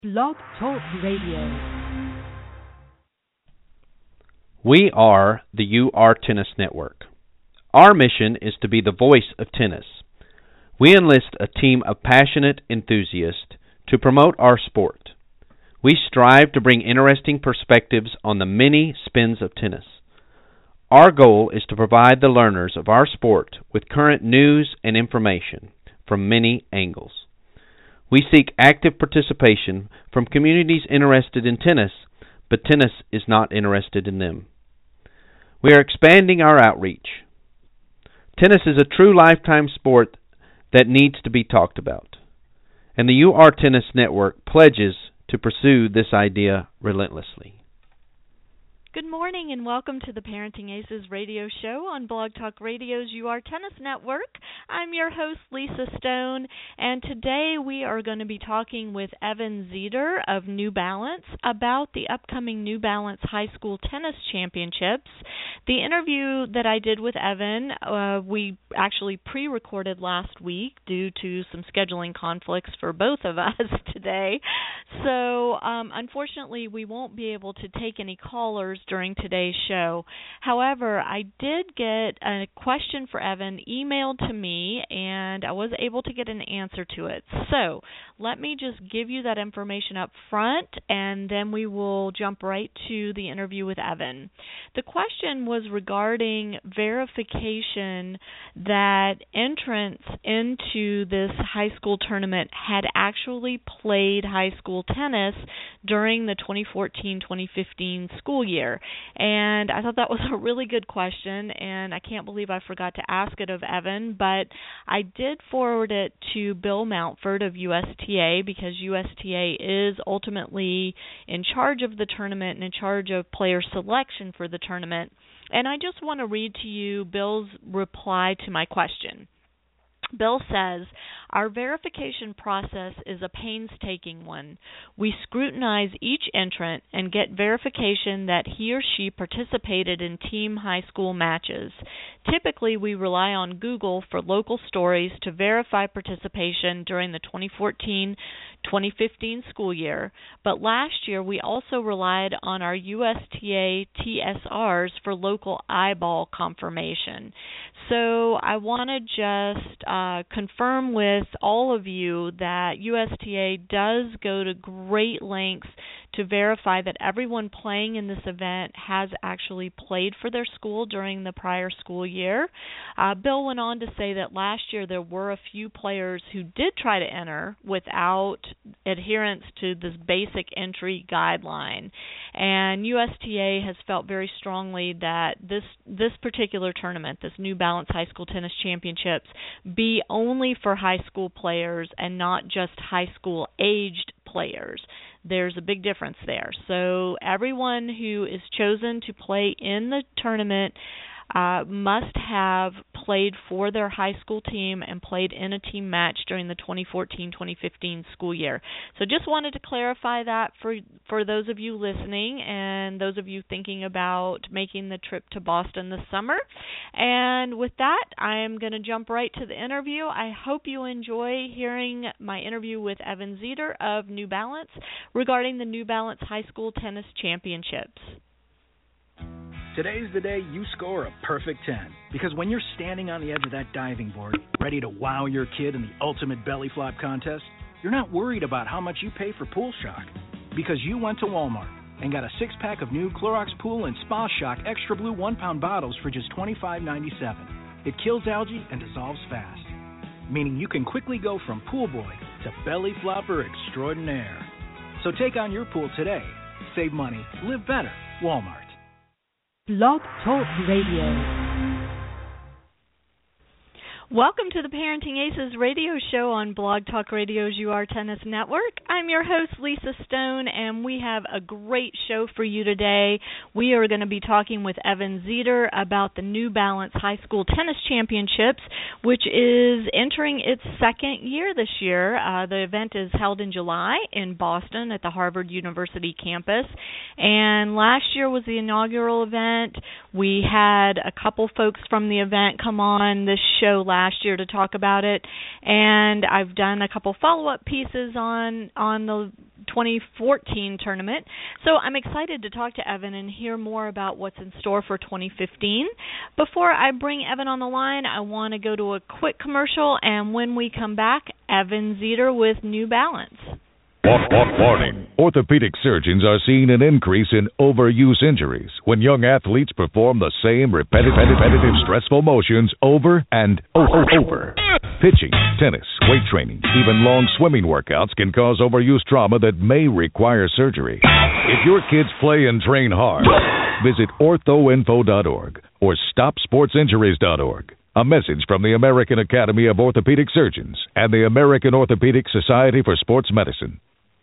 Blog Talk Radio. We are the UR Tennis Network. Our mission is to be the voice of tennis. We enlist a team of passionate enthusiasts to promote our sport. We strive to bring interesting perspectives on the many spins of tennis. Our goal is to provide the learners of our sport with current news and information from many angles. We seek active participation from communities interested in tennis, but tennis is not interested in them. We are expanding our outreach. Tennis is a true lifetime sport that needs to be talked about, and the UR Tennis Network pledges to pursue this idea relentlessly. Good morning and welcome to the Parenting Aces radio show on Blog Talk Radio's UR Tennis Network. I'm your host, Lisa Stone, and today we are going to be talking with Evan Zeder of New Balance about the upcoming New Balance High School Tennis Championships. The interview that I did with Evan, we actually pre-recorded last week due to some scheduling conflicts for both of us today. So, unfortunately, we won't be able to take any callers during today's show. However, I did get a question for Evan emailed to me, and I was able to get an answer to it. So let me just give you that information up front, and then we will jump right to the interview with Evan. The question was regarding verification that entrants into this high school tournament had actually played high school tennis during the 2014-2015 school year. And I thought that was a really good question, and I can't believe I forgot to ask it of Evan, but I did forward it to Bill Mountford of USTA because USTA is ultimately in charge of the tournament and in charge of player selection for the tournament. And I just want to read to you Bill's reply to my question. Bill says, our verification process is a painstaking one. We scrutinize each entrant and get verification that he or she participated in team high school matches. Typically, we rely on Google for local stories to verify participation during the 2014-2015 school year, but last year we also relied on our USTA TSRs for local eyeball confirmation. So I want to just confirm with all of you that USTA does go to great lengths to verify that everyone playing in this event has actually played for their school during the prior school year. Bill went on to say that last year there were a few players who did try to enter without adherence to this basic entry guideline. And USTA has felt very strongly that this particular tournament, this New Balance High School Tennis Championships, be only for high school players and not just high school aged players. There's a big difference there. So everyone who is chosen to play in the tournament must have played for their high school team and played in a team match during the 2014-2015 school year. So just wanted to clarify that for those of you listening and those of you thinking about making the trip to Boston this summer. And with that, I'm going to jump right to the interview. I hope you enjoy hearing my interview with Evan Zeder of New Balance regarding the New Balance High School Tennis Championships. Today's the day you score a perfect 10. Because when you're standing on the edge of that diving board, ready to wow your kid in the ultimate belly flop contest, you're not worried about how much you pay for Pool Shock. Because you went to Walmart and got a 6-pack of new Clorox Pool and Spa Shock Extra Blue 1-pound bottles for just $25.97. It kills algae and dissolves fast. Meaning you can quickly go from pool boy to belly flopper extraordinaire. So take on your pool today. Save money. Live better. Walmart. Blog Talk Radio. Welcome to the Parenting Aces radio show on Blog Talk Radio's UR Tennis Network. I'm your host, Lisa Stone, and we have a great show for you today. We are going to be talking with Evan Zeder about the New Balance High School Tennis Championships, which is entering its second year this year. The event is held in July in Boston at the Harvard University campus, and last year was the inaugural event. We had a couple folks from the event come on this show last year to talk about it, and I've done a couple follow-up pieces on the 2014 tournament. So I'm excited to talk to Evan and hear more about what's in store for 2015. Before I bring Evan on the line, I want to go to a quick commercial, and when we come back, Evan Zeter with New Balance. Warning. Orthopedic surgeons are seeing an increase in overuse injuries when young athletes perform the same repetitive stressful motions over and over. Pitching, tennis, weight training, even long swimming workouts can cause overuse trauma that may require surgery. If your kids play and train hard, visit orthoinfo.org or stopsportsinjuries.org. A message from the American Academy of Orthopedic Surgeons and the American Orthopedic Society for Sports Medicine.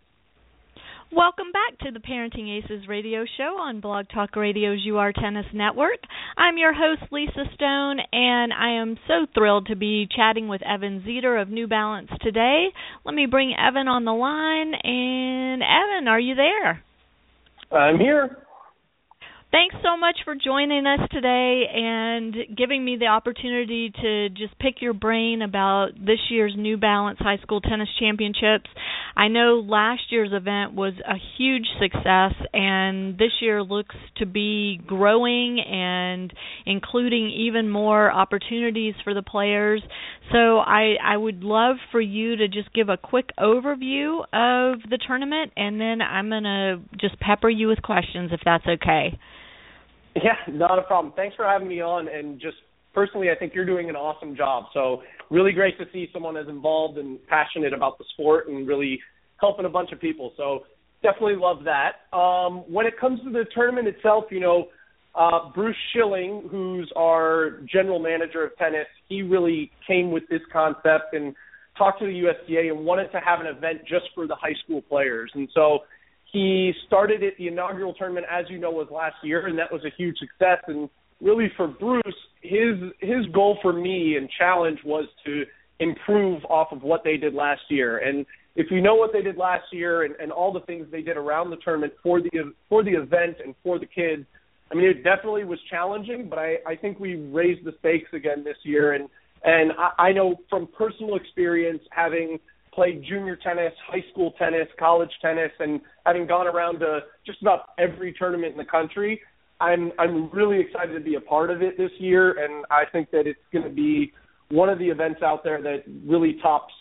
Welcome back to the Parenting Aces radio show on Blog Talk Radio's UR Tennis Network. I'm your host, Lisa Stone, and I am so thrilled to be chatting with Evan Zeter of New Balance today. Let me bring Evan on the line. And Evan, are you there? I'm here. Thanks so much for joining us today and giving me the opportunity to just pick your brain about this year's New Balance High School Tennis Championships. I know last year's event was a huge success, and this year looks to be growing and including even more opportunities for the players. So I would love for you to just give a quick overview of the tournament, and then I'm going to just pepper you with questions if that's okay. Yeah, not a problem. Thanks for having me on, and just personally, I think you're doing an awesome job. So really great to see someone as involved and passionate about the sport and really helping a bunch of people. So definitely love that. When it comes to the tournament itself, Bruce Schilling, who's our general manager of tennis, he really came with this concept and talked to the USTA and wanted to have an event just for the high school players. And so he started it, the inaugural tournament, as you know, was last year, and that was a huge success. And really for Bruce, his goal for me and challenge was to improve off of what they did last year. And if you know what they did last year and all the things they did around the tournament for the event and for the kids, I mean, it definitely was challenging, but I think we raised the stakes again this year. And I know from personal experience, having played junior tennis, high school tennis, college tennis, and having gone around to just about every tournament in the country, I'm really excited to be a part of it this year, and I think that it's going to be one of the events out there that really tops,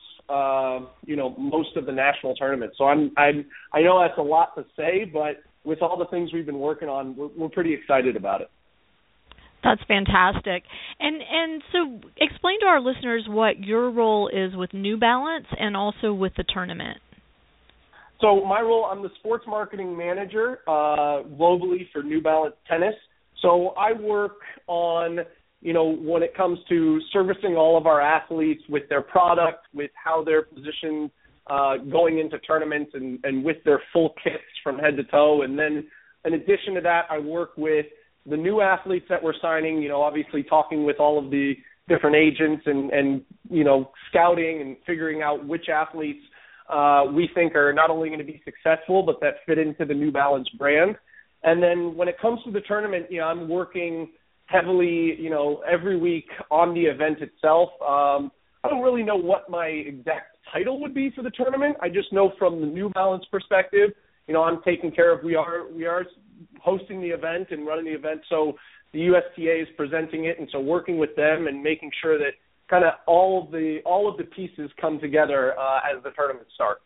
most of the national tournaments. So I know that's a lot to say, but with all the things we've been working on, we're pretty excited about it. That's fantastic. And so explain to our listeners what your role is with New Balance and also with the tournament. So my role, I'm the sports marketing manager globally for New Balance Tennis. So I work on, when it comes to servicing all of our athletes with their product, with how they're positioned going into tournaments and with their full kits from head to toe. And then in addition to that, I work with the new athletes that we're signing, obviously talking with all of the different agents and scouting and figuring out which athletes we think are not only going to be successful, but that fit into the New Balance brand. And then when it comes to the tournament, I'm working heavily, every week on the event itself. I don't really know what my exact title would be for the tournament. I just know from the New Balance perspective, I'm taking care of, we are hosting the event and running the event, so the USTA is presenting it, and so working with them and making sure that kind of all of the pieces come together as the tournament starts.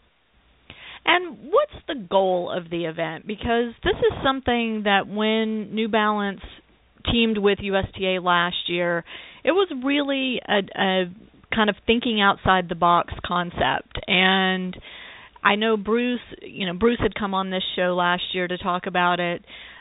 And what's the goal of the event? Because this is something that when New Balance teamed with USTA last year, it was really a kind of thinking outside the box concept. And I know Bruce had come on this show last year to talk about it.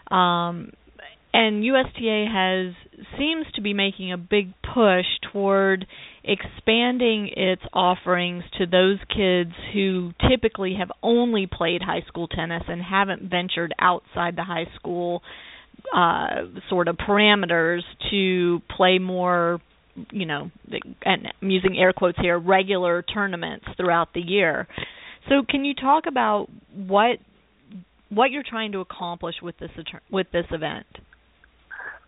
And USTA seems to be making a big push toward expanding its offerings to those kids who typically have only played high school tennis and haven't ventured outside the high school sort of parameters to play more, and I'm using air quotes here, regular tournaments throughout the year. So can you talk about what you're trying to accomplish with this event?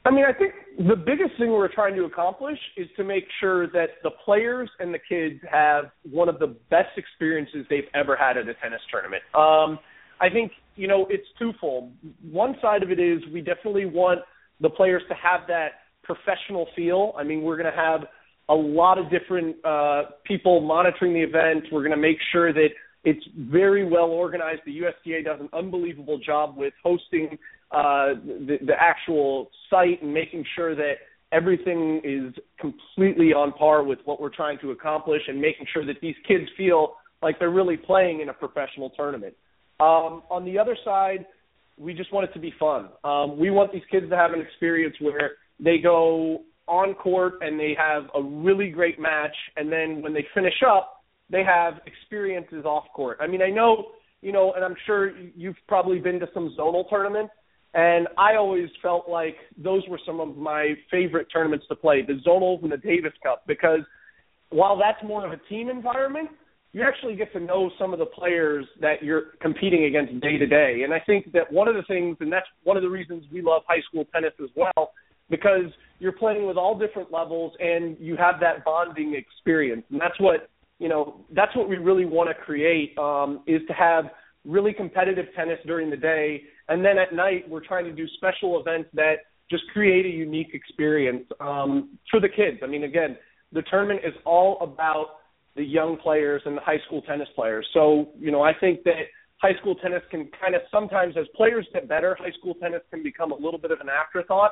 I mean, I think the biggest thing we're trying to accomplish is to make sure that the players and the kids have one of the best experiences they've ever had at a tennis tournament. I think, it's twofold. One side of it is we definitely want the players to have that professional feel. I mean, we're going to have a lot of different people monitoring the event. We're going to make sure that it's very well organized. The USTA does an unbelievable job with hosting the actual site and making sure that everything is completely on par with what we're trying to accomplish and making sure that these kids feel like they're really playing in a professional tournament. On the other side, we just want it to be fun. We want these kids to have an experience where they go on court and they have a really great match, and then when they finish up, they have experiences off court. I mean, I know, and I'm sure you've probably been to some zonal tournaments, and I always felt like those were some of my favorite tournaments to play, the zonals and the Davis Cup, because while that's more of a team environment, you actually get to know some of the players that you're competing against day to day. And I think that one of the things, and that's one of the reasons we love high school tennis as well, because you're playing with all different levels and you have that bonding experience. And that's what we really want to create, is to have really competitive tennis during the day. And then at night, we're trying to do special events that just create a unique experience for the kids. I mean, again, the tournament is all about the young players and the high school tennis players. So, I think that high school tennis can kind of sometimes, as players get better, high school tennis can become a little bit of an afterthought.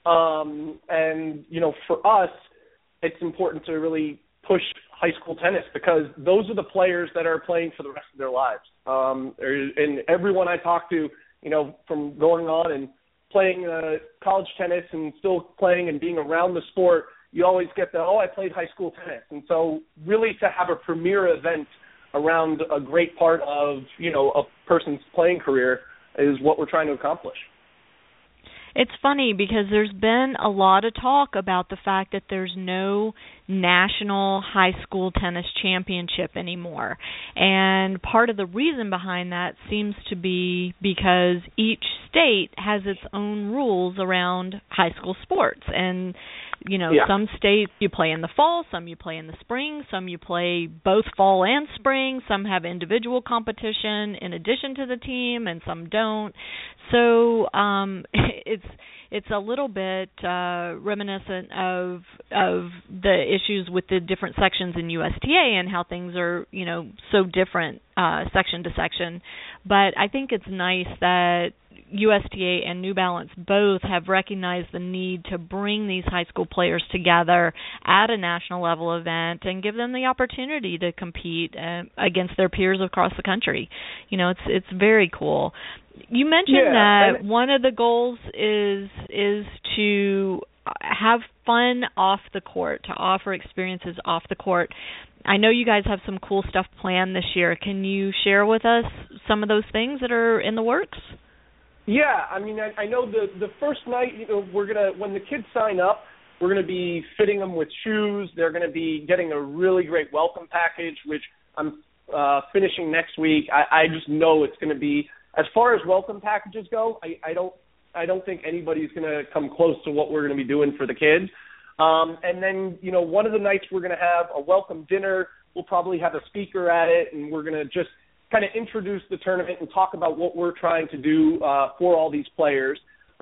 For us, it's important to really push high school tennis because those are the players that are playing for the rest of their lives. And everyone I talk to, from going on and playing college tennis and still playing and being around the sport, you always get I played high school tennis. And so really to have a premier event around a great part of, a person's playing career is what we're trying to accomplish. It's funny because there's been a lot of talk about the fact that there's no national high school tennis championship anymore. And part of the reason behind that seems to be because each state has its own rules around high school sports. And, some states you play in the fall, some you play in the spring, some you play both fall and spring, some have individual competition in addition to the team, and some don't. So it's a little bit reminiscent of the issues with the different sections in USTA and how things are, so different section to section. But I think it's nice that USTA and New Balance both have recognized the need to bring these high school players together at a national level event and give them the opportunity to compete against their peers across the country. It's very cool. You mentioned that one of the goals is to have fun off the court, to offer experiences off the court. I know you guys have some cool stuff planned this year. Can you share with us some of those things that are in the works? Yeah, I mean, I know the first night, when the kids sign up, we're going to be fitting them with shoes. They're going to be getting a really great welcome package, which I'm finishing next week. I just know it's going to be, as far as welcome packages go, I don't think anybody's going to come close to what we're going to be doing for the kids. And then, one of the nights we're going to have a welcome dinner. We'll probably have a speaker at it, and we're going to just kind of introduce the tournament and talk about what we're trying to do for all these players.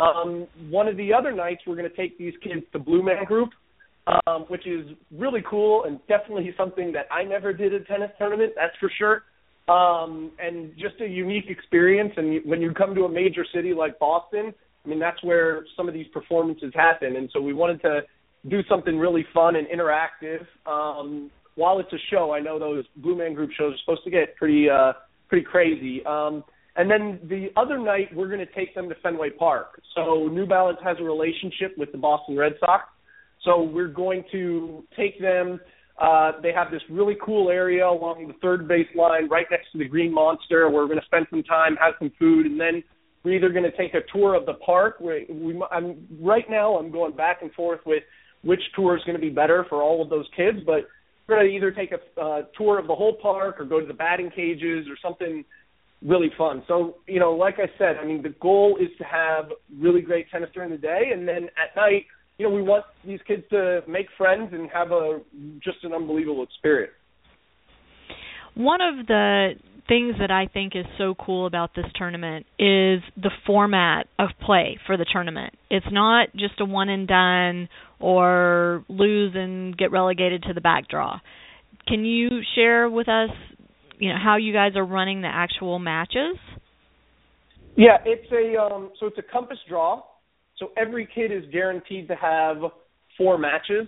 One of the other nights, we're going to take these kids to Blue Man Group, which is really cool and definitely something that I never did at a tennis tournament, that's for sure. And just a unique experience. And when you come to a major city like Boston, I mean, that's where some of these performances happen. And so we wanted to do something really fun and interactive. While it's a show, I know those Blue Man Group shows are supposed to get pretty crazy. And then the other night, we're going to take them to Fenway Park. So New Balance has a relationship with the Boston Red Sox. So we're going to take them. They have this really cool area along the third base line right next to the Green Monster where we're going to spend some time, have some food, and then we're either going to take a tour of the park. Right now I'm going back and forth with which tour is going to be better for all of those kids, but we're going to either take a tour of the whole park or go to the batting cages or something really fun. So, like I said, I mean, the goal is to have really great tennis during the day, and then at night, we want these kids to make friends and have just an unbelievable experience. One of the things that I think is so cool about this tournament is the format of play for the tournament. It's not just a one and done or lose and get relegated to the back draw. Can you share with us, how you guys are running the actual matches? Yeah, it's a compass draw. So every kid is guaranteed to have 4 matches.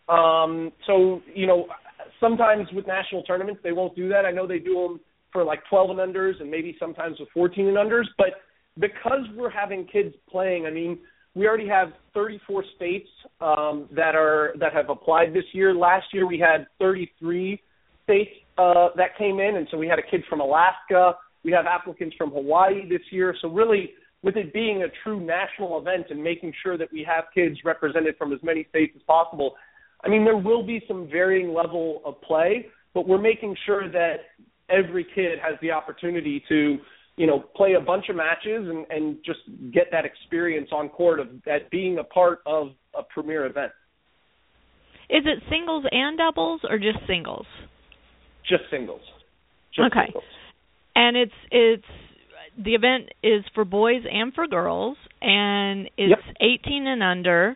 Sometimes with national tournaments they won't do that. I know they do them for like 12 and unders and maybe sometimes with 14 and unders. But because we're having kids playing, I mean, we already have 34 states that have applied this year. Last year we had 33 states that came in, and so we had a kid from Alaska. We have applicants from Hawaii this year. So really, with it being a true national event and making sure that we have kids represented from as many states as possible, I mean, there will be some varying level of play, but we're making sure that every kid has the opportunity to, play a bunch of matches and just get that experience on court of that being a part of a premier event. Is it singles and doubles or just singles? Just singles. Okay. Singles. And it's the event is for boys and for girls, and it's 18 and under.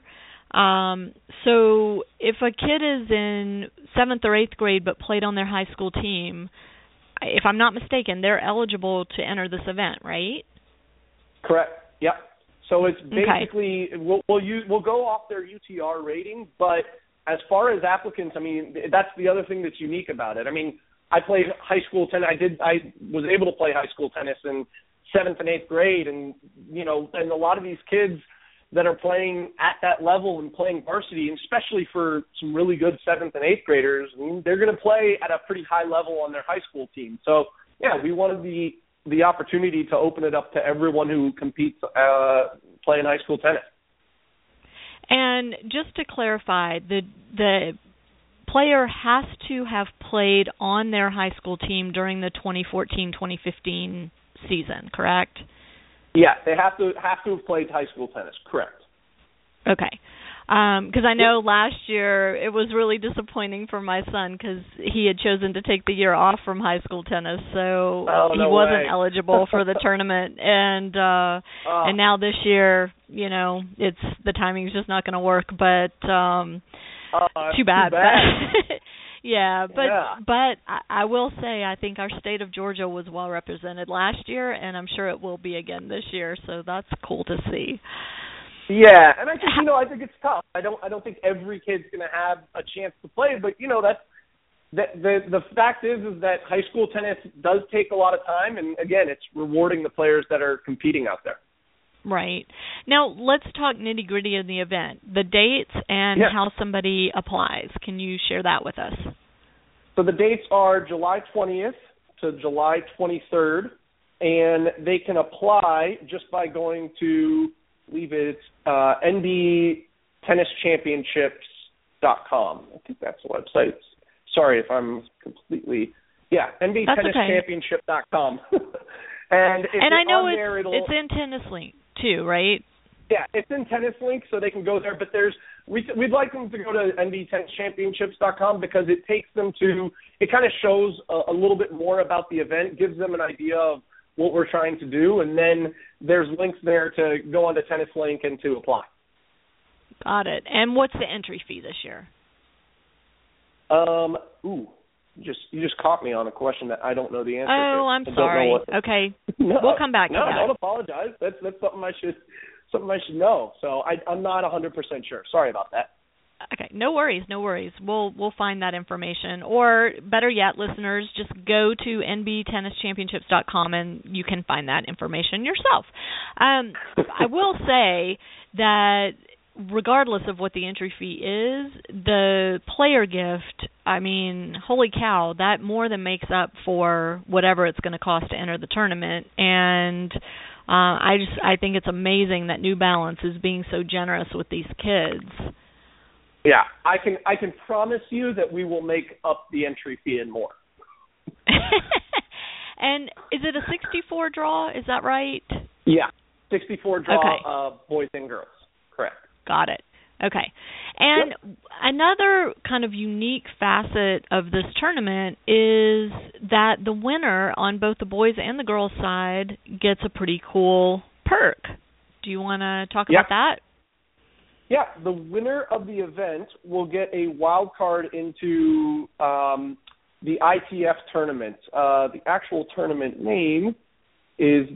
So if a kid is in 7th or 8th grade but played on their high school team, if I'm not mistaken, they're eligible to enter this event, right? Correct. Yep. So it's basically we'll go off their UTR rating, but as far as applicants, I mean, that's the other thing that's unique about it. I mean, I played high school tennis. I was able to play high school tennis in 7th and 8th grade, and and a lot of these kids that are playing at that level and playing varsity, and especially for some really good 7th and 8th graders, I mean, they're going to play at a pretty high level on their high school team. So, we wanted the opportunity to open it up to everyone who competes playing high school tennis. And just to clarify, the player has to have played on their high school team during the 2014-2015 season, correct? Yeah, they have to have played high school tennis, correct. Okay. Because I know last year it was really disappointing for my son because he had chosen to take the year off from high school tennis, so he wasn't eligible for the tournament. And now this year, it's the timing's just not going to work. But too bad. But I will say I think our state of Georgia was well represented last year, and I'm sure it will be again this year. So that's cool to see. Yeah, and I think I think it's tough. I don't think every kid's going to have a chance to play, but the fact is that high school tennis does take a lot of time, and again, it's rewarding the players that are competing out there. Right. Now, let's talk nitty-gritty of the event, the dates and how somebody applies. Can you share that with us? So the dates are July 20th to July 23rd, and they can apply just by going to, I believe it's NBTennisChampionships.com. I think that's the website. Sorry if I'm completely... Yeah, NBTennisChampionship.com. And I know it's in TennisLink too, right? Yeah, it's in TennisLink, so they can go there. But we'd like them to go to NBTennisChampionships.com because it takes them to, it kind of shows a little bit more about the event, gives them an idea of what we're trying to do, and then there's links there to go onto TennisLink and to apply. Got it. And what's the entry fee this year? You just caught me on a question that I don't know the answer to. Oh, I'm sorry. Okay. We'll come back to that. No, don't apologize. That's something I should know. So I'm not 100% sure. Sorry about that. Okay, no worries. We'll find that information. Or better yet, listeners, just go to NBTennisChampionships.com and you can find that information yourself. I will say that regardless of what the entry fee is, the player gift, I mean, holy cow, that more than makes up for whatever it's going to cost to enter the tournament. And I think it's amazing that New Balance is being so generous with these kids. Yeah, I can promise you that we will make up the entry fee and more. And is it a 64 draw? Is that right? Yeah, 64 draw, okay. Boys and girls. Correct. Got it. Okay. And another kind of unique facet of this tournament is that the winner on both the boys and the girls side gets a pretty cool perk. Do you want to talk about that? Yeah, the winner of the event will get a wild card into the ITF tournament. The actual tournament name is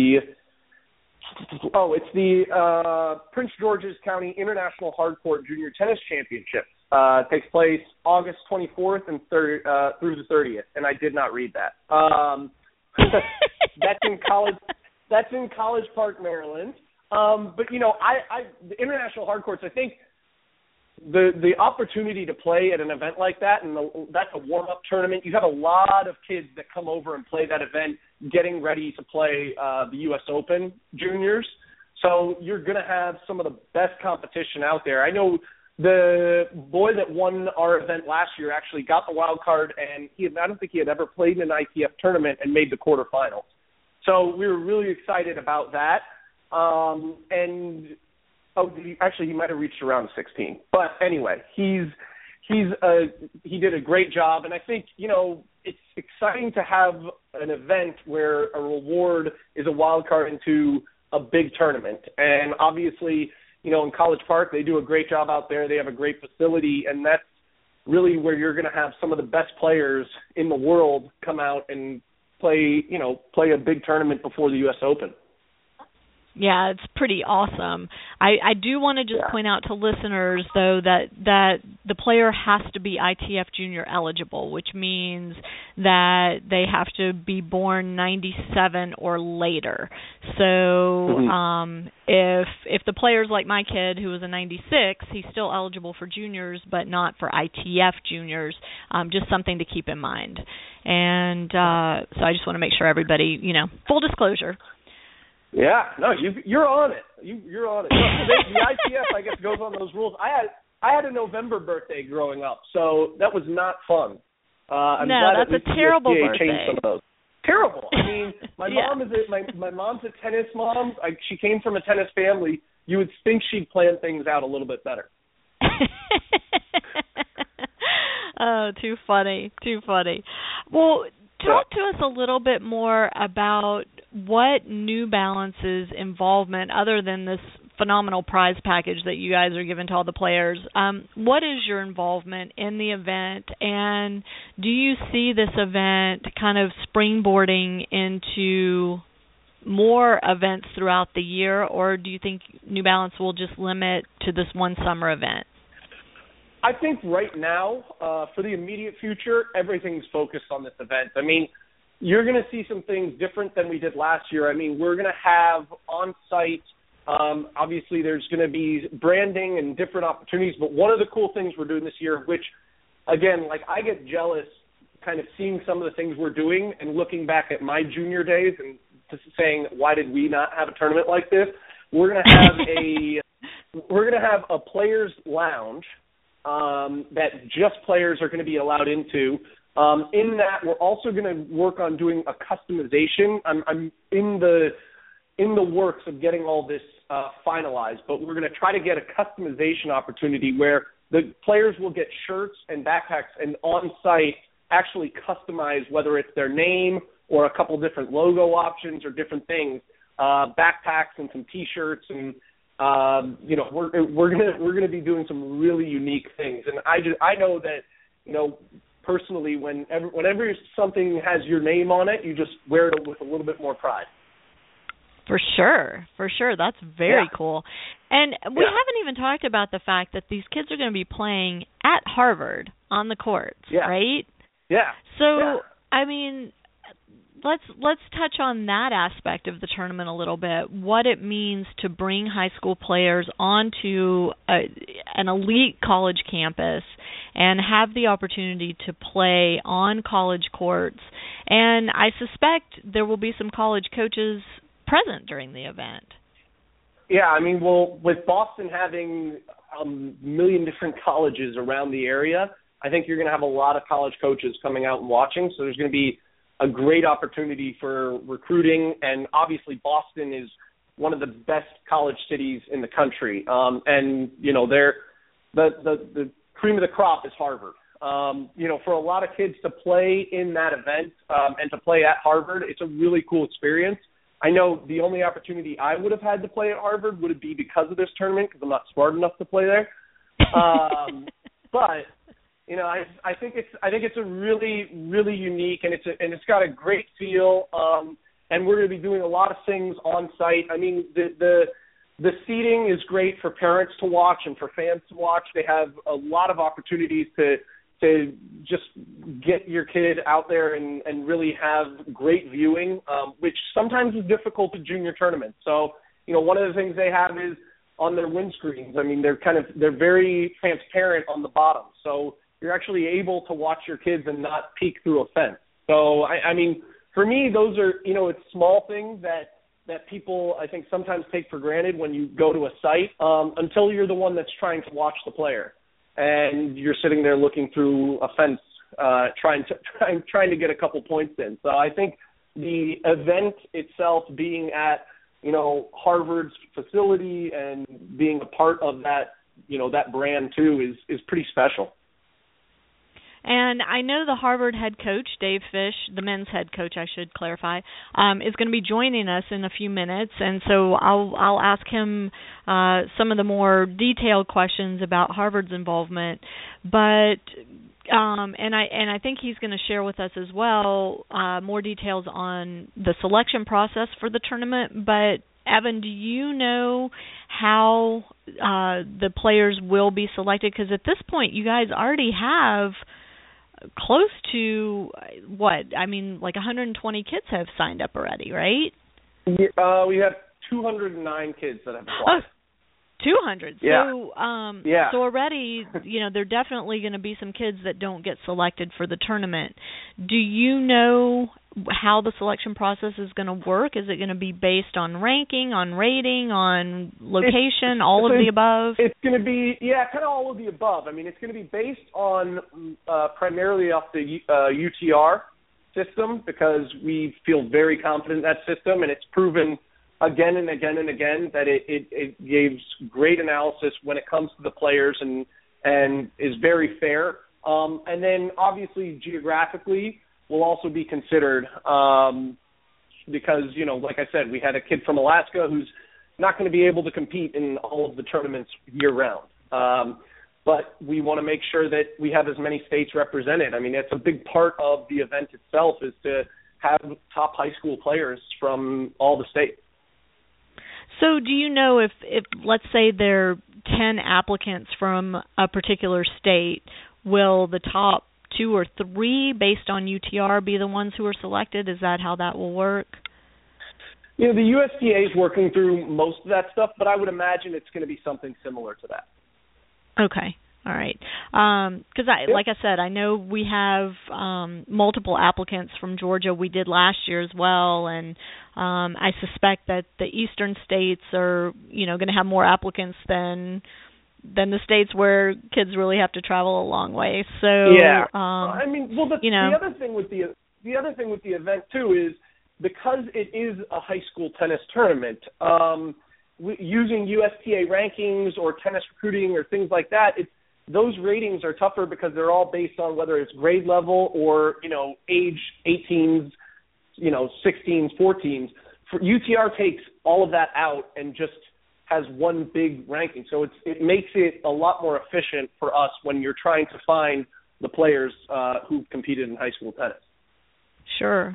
it's the Prince George's County International Hardcourt Junior Tennis Championship. It takes place August 24th and through the 30th, and I did not read that. That's in College Park, Maryland. But the International Hardcourts, I think the opportunity to play at an event like that, and that's a warm-up tournament. You have a lot of kids that come over and play that event, getting ready to play the U.S. Open Juniors. So you're going to have some of the best competition out there. I know the boy that won our event last year actually got the wild card, and I don't think he had ever played in an ITF tournament and made the quarterfinals. So we were really excited about that. He might have reached around 16. But anyway, he did a great job, and I think, it's exciting to have an event where a reward is a wild card into a big tournament. And obviously, in College Park, they do a great job out there. They have a great facility, and that's really where you're going to have some of the best players in the world come out and play a big tournament before the U.S. Open. Yeah, it's pretty awesome. I do want to just point out to listeners, though, that the player has to be ITF Junior eligible, which means that they have to be born 97 or later. So if the player's like my kid, who was a 96, he's still eligible for juniors, but not for ITF Juniors, just something to keep in mind. And so I just want to make sure everybody, full disclosure. Yeah, no, you're on it. You're on it. The ITF, I guess, goes on those rules. I had a November birthday growing up, so that was not fun. That's a terrible birthday. Changed some of those. Terrible. I mean, my mom's a tennis mom. She came from a tennis family. You would think she'd plan things out a little bit better. Oh, too funny. Well, talk to us a little bit more about what New Balance's involvement, other than this phenomenal prize package that you guys are giving to all the players, what is your involvement in the event, and do you see this event kind of springboarding into more events throughout the year, or do you think New Balance will just limit to this one summer event? I think right now, for the immediate future, everything's focused on this event. I mean, you're going to see some things different than we did last year. I mean, we're going to have on-site, obviously there's going to be branding and different opportunities, but one of the cool things we're doing this year, which, again, I get jealous kind of seeing some of the things we're doing and looking back at my junior days and just saying, why did we not have a tournament like this? We're going to have a players' lounge that just players are going to be allowed into. In that, we're also going to work on doing a customization. I'm in the works of getting all this finalized, but we're going to try to get a customization opportunity where the players will get shirts and backpacks and on-site actually customize, whether it's their name or a couple different logo options or different things, backpacks and some T-shirts, and we're gonna be doing some really unique things. And I know that personally, whenever something has your name on it, you just wear it with a little bit more pride. For sure. That's very cool. And we haven't even talked about the fact that these kids are going to be playing at Harvard on the courts, right? Yeah. So, I mean, let's touch on that aspect of the tournament a little bit, what it means to bring high school players onto an elite college campus and have the opportunity to play on college courts. And I suspect there will be some college coaches present during the event. Yeah, I mean, well, with Boston having a million different colleges around the area, I think you're going to have a lot of college coaches coming out and watching. So there's going to be a great opportunity for recruiting. And obviously Boston is one of the best college cities in the country. And, you know, the cream of the crop is Harvard. You know, for a lot of kids to play in that event and to play at Harvard, it's a really cool experience. I know the only opportunity I would have had to play at Harvard would be because of this tournament, because I'm not smart enough to play there. But you know, I think it's a really, really unique, and it's got a great feel. And we're going to be doing a lot of things on site. I mean, the seating is great for parents to watch and for fans to watch. They have a lot of opportunities to just get your kid out there and really have great viewing, which sometimes is difficult at junior tournaments. So, you know, one of the things they have is on their windscreens. I mean, they're very transparent on the bottom. So you're actually able to watch your kids and not peek through a fence. So, I mean, for me, those are, you know, it's small things that people, I think, sometimes take for granted when you go to a site until you're the one that's trying to watch the player. And you're sitting there looking through a fence, trying to get a couple points in. So I think the event itself, being at, you know, Harvard's facility and being a part of that, you know, that brand too is pretty special. And I know the Harvard head coach, Dave Fish, the men's head coach, I should clarify, is going to be joining us in a few minutes, and so I'll ask him some of the more detailed questions about Harvard's involvement. But and I think he's going to share with us as well more details on the selection process for the tournament. But Evan, do you know how the players will be selected? Because at this point, you guys already have close to what? I mean, like 120 kids have signed up already, right? We have 209 kids that have applied. 200. Yeah. So, yeah. So already, you know, there are definitely going to be some kids that don't get selected for the tournament. Do you know how the selection process is going to work? Is it going to be based on ranking, on rating, on location, all of the above? It's going to be, kind of all of the above. I mean, it's going to be based on primarily off the UTR system, because we feel very confident in that system, and it's proven again and again and again that it gives great analysis when it comes to the players and is very fair. And then obviously geographically will also be considered because, you know, like I said, we had a kid from Alaska who's not going to be able to compete in all of the tournaments year round. But we want to make sure that we have as many states represented. I mean, it's a big part of the event itself is to have top high school players from all the states. So do you know if let's say there are 10 applicants from a particular state, will the top 2 or 3 based on UTR be the ones who are selected? Is that how that will work? You know, the USTA is working through most of that stuff, but I would imagine it's going to be something similar to that. Okay. All right. Because, like I said, I know we have multiple applicants from Georgia. We did last year as well, and I suspect that the eastern states are, you know, going to have more applicants than the states where kids really have to travel a long way. So yeah, I mean, well, the other thing with the event too is because it is a high school tennis tournament. Using USTA rankings or tennis recruiting or things like that, those ratings are tougher because they're all based on whether it's grade level or, you know, age 18s, you know, 16s, 14s. UTR takes all of that out and just has one big ranking. So it makes it a lot more efficient for us when you're trying to find the players who competed in high school tennis. Sure.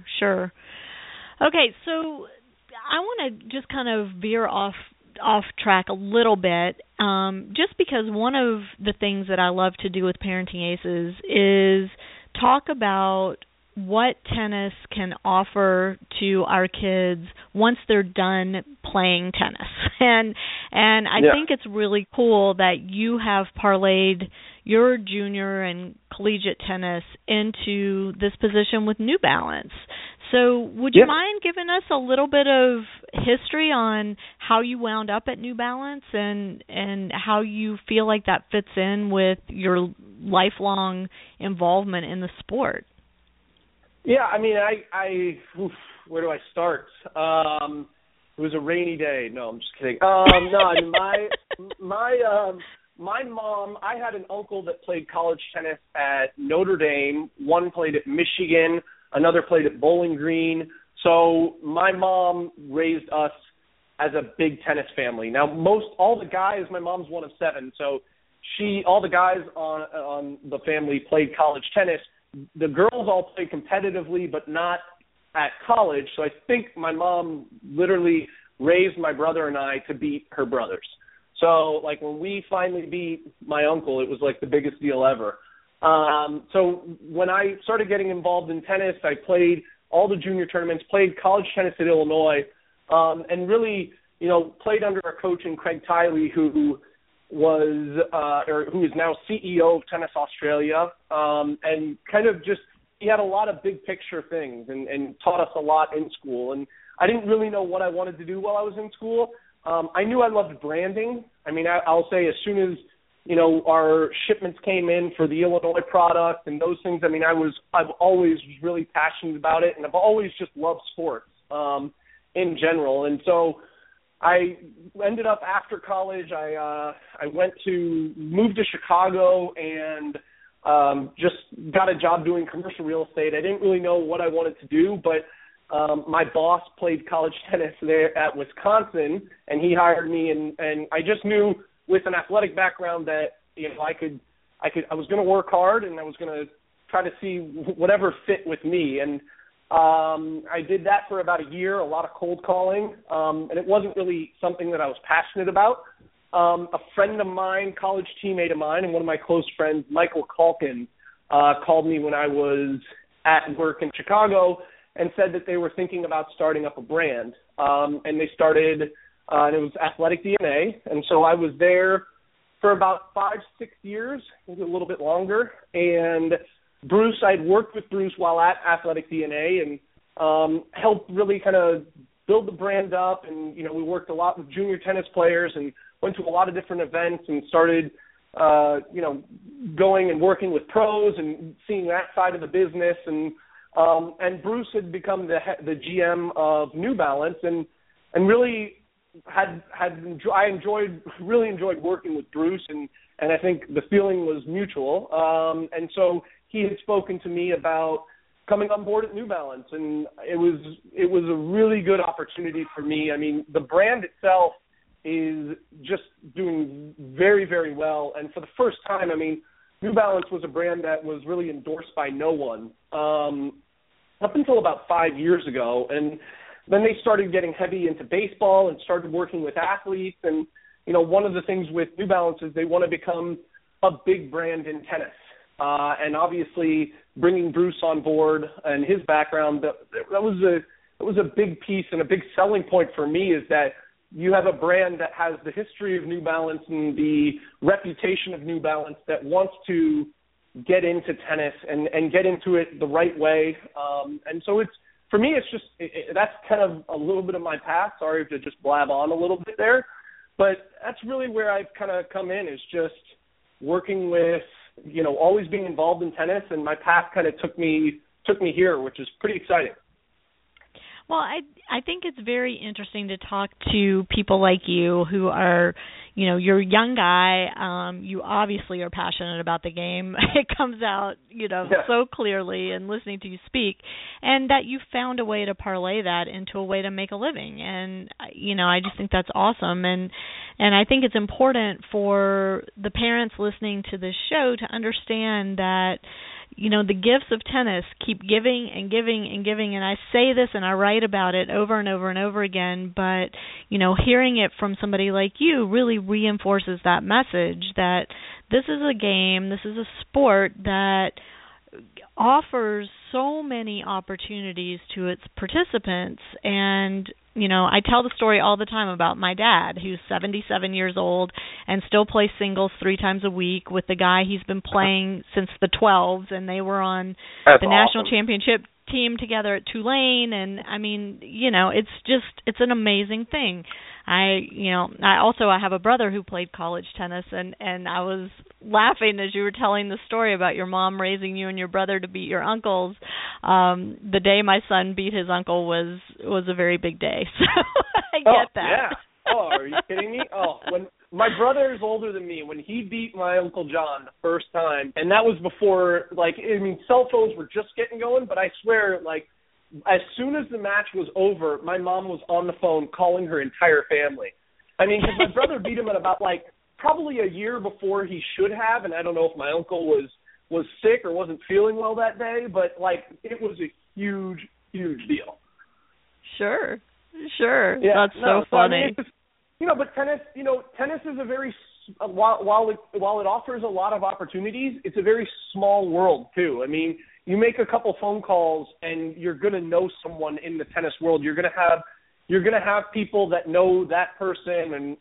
Okay, so I want to just kind of veer off track a little bit, just because one of the things that I love to do with Parenting Aces is talk about what tennis can offer to our kids once they're done playing tennis. And I think it's really cool that you have parlayed your junior and collegiate tennis into this position with New Balance. So would you mind giving us a little bit of history on how you wound up at New Balance and how you feel like that fits in with your lifelong involvement in the sport? Yeah, I mean, where do I start? It was a rainy day. No, I'm just kidding. No, I mean, my mom, I had an uncle that played college tennis at Notre Dame. One played at Michigan. Another played at Bowling Green. So my mom raised us as a big tennis family. Now, all the guys, my mom's one of 7, so all the guys on the family played college tennis. The girls all played competitively, but not at college. So I think my mom literally raised my brother and I to beat her brothers. So, like, when we finally beat my uncle, it was, like, the biggest deal ever. So when I started getting involved in tennis, I played all the junior tournaments, played college tennis at Illinois, and really, played under a coach in Craig Tiley, who is now CEO of Tennis Australia, and kind of just, he had a lot of big picture things and taught us a lot in school. And I didn't really know what I wanted to do while I was in school. I knew I loved branding. I mean, I'll say as soon as, our shipments came in for the Illinois product and those things, I mean, I've always was really passionate about it, and I've always just loved sports in general. And so I ended up after college, I moved to Chicago and just got a job doing commercial real estate. I didn't really know what I wanted to do, but my boss played college tennis there at Wisconsin, and he hired me, and I just knew with an athletic background that I was going to work hard, and I was going to try to see whatever fit with me. And I did that for about a year, a lot of cold calling, and it wasn't really something that I was passionate about. A friend of mine, college teammate of mine, and one of my close friends, Michael Calkin, called me when I was at work in Chicago and said that they were thinking about starting up a brand. And they started, and it was Athletic DNA. And so I was there for about 5-6 years, maybe a little bit longer. And Bruce, I'd worked with Bruce while at Athletic DNA and helped really kind of build the brand up. And, we worked a lot with junior tennis players and went to a lot of different events and started, going and working with pros and seeing that side of the business. And Bruce had become the GM of New Balance and really really enjoyed working with Bruce, and I think the feeling was mutual. And so he had spoken to me about coming on board at New Balance, and it was a really good opportunity for me. I mean, the brand itself is just doing very, very well. And for the first time, I mean, New Balance was a brand that was really endorsed by no one up until about 5 years ago. And then they started getting heavy into baseball and started working with athletes. And, one of the things with New Balance is they want to become a big brand in tennis. And obviously bringing Bruce on board and his background, that was a big piece and a big selling point for me, is that you have a brand that has the history of New Balance and the reputation of New Balance that wants to get into tennis and get into it the right way. And so for me, it's just that's kind of a little bit of my path. Sorry to just blab on a little bit there. But that's really where I've kind of come in, is just working with, always being involved in tennis, and my path kind of took me here, which is pretty exciting. Well, I think it's very interesting to talk to people like you who are, you're a young guy. You obviously are passionate about the game. It comes out, so clearly in listening to you speak, and that you found a way to parlay that into a way to make a living. And, I just think that's awesome. And I think it's important for the parents listening to this show to understand that, the gifts of tennis keep giving and giving and giving. And I say this and I write about it over and over and over again, but, hearing it from somebody like you really reinforces that message that this is a game, this is a sport that offers so many opportunities to its participants. And I tell the story all the time about my dad, who's 77 years old and still plays singles 3 times a week with the guy he's been playing since the 12s, and they were on the national championship team together at Tulane, and I mean, it's an amazing thing. I have a brother who played college tennis, and I was laughing as you were telling the story about your mom raising you and your brother to beat your uncles. The day my son beat his uncle was a very big day, so I get that. Yeah. Oh, are you kidding me? Oh, when my brother is older than me, when he beat my Uncle John the first time, and that was before, cell phones were just getting going, but I swear, as soon as the match was over, my mom was on the phone calling her entire family. I mean, because my brother beat him at about, probably a year before he should have, and I don't know if my uncle was sick or wasn't feeling well that day, but, it was a huge, huge deal. Sure. Yeah, that's so funny. I mean, but tennis is a very, while it offers a lot of opportunities, it's a very small world too. I mean, you make a couple phone calls and you're going to know someone in the tennis world. You're going to have people that know that person, and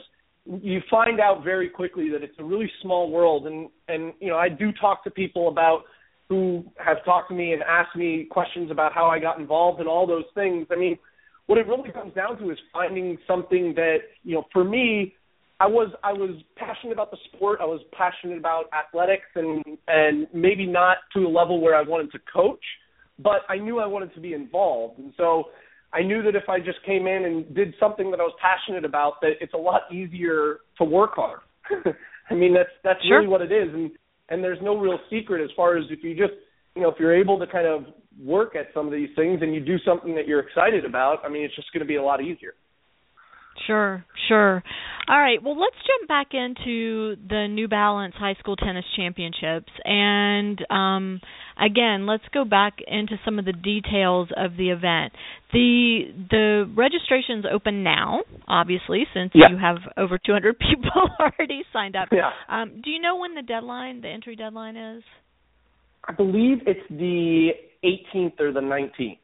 you find out very quickly that it's a really small world. And I do talk to people who have talked to me and asked me questions about how I got involved and all those things. I mean, what it really comes down to is finding something that, for me, I was passionate about the sport. I was passionate about athletics and maybe not to a level where I wanted to coach, but I knew I wanted to be involved. And so I knew that if I just came in and did something that I was passionate about, that it's a lot easier to work hard. I mean, that's Sure. really what it is. And there's no real secret as far as if you just, if you're able to kind of work at some of these things and you do something that you're excited about, I mean, it's just going to be a lot easier. Sure. All right, well, let's jump back into the New Balance High School Tennis Championships. And, again, let's go back into some of the details of the event. The registration's open now, obviously, since you have over 200 people already signed up. Yeah. Do you know when the entry deadline is? I believe it's the 18th or the 19th.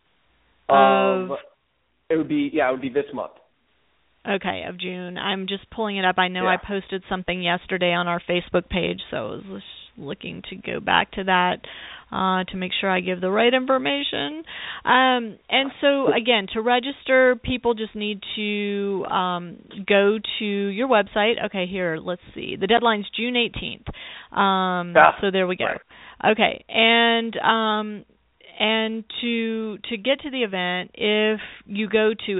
It would be this month. Okay, of June. I'm just pulling it up. I know I posted something yesterday on our Facebook page, so I was just looking to go back to that to make sure I give the right information. And so, again, to register, people just need to go to your website. Okay, here, let's see. The deadline's June 18th. So there we go. Right. Okay, and to get to the event, if you go to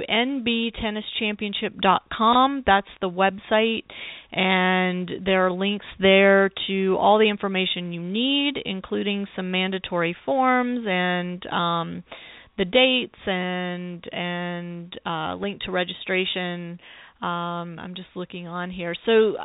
nbtennischampionship.com, that's the website, and there are links there to all the information you need, including some mandatory forms and the dates and link to registration. I'm just looking on here. So